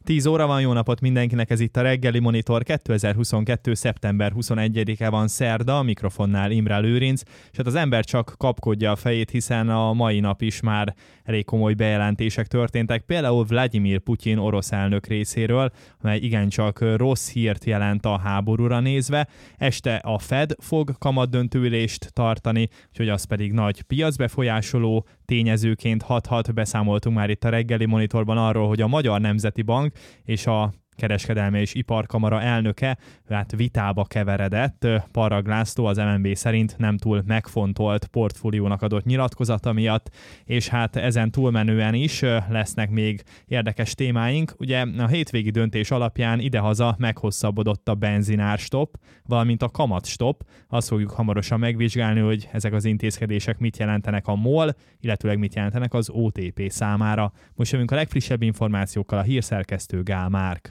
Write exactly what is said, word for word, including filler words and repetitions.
tíz óra van, jó napot mindenkinek, ez itt a Reggeli Monitor, kétezer-huszonkettő. szeptember huszonegyedike van, szerda, a mikrofonnál Imre Lőrinc, és hát az ember csak kapkodja a fejét, hiszen a mai nap is már elég komoly bejelentések történtek, például Vladimir Putyin orosz elnök részéről, amely igencsak rossz hírt jelent a háborúra nézve. Este a Fed fog kamatdöntőülést tartani, úgyhogy az pedig nagy piacbefolyásoló tényezőként hathat. Beszámoltunk már itt a Reggeli Monitorban arról, hogy a Magyar Nemzeti Bank és a Kereskedelmi és Iparkamara elnöke hát vitába keveredett. Parrag László az em en bé szerint nem túl megfontolt portfóliónak adott nyilatkozata miatt, és hát ezen túlmenően is lesznek még érdekes témáink. Ugye a hétvégi döntés alapján idehaza meghosszabbodott a benzinárstopp, valamint a kamatstopp. Azt fogjuk hamarosan megvizsgálni, hogy ezek az intézkedések mit jelentenek a MOL, illetőleg mit jelentenek az o té pé számára. Most jövünk a legfrissebb információkkal, a hírszerkesztő Gál Márk.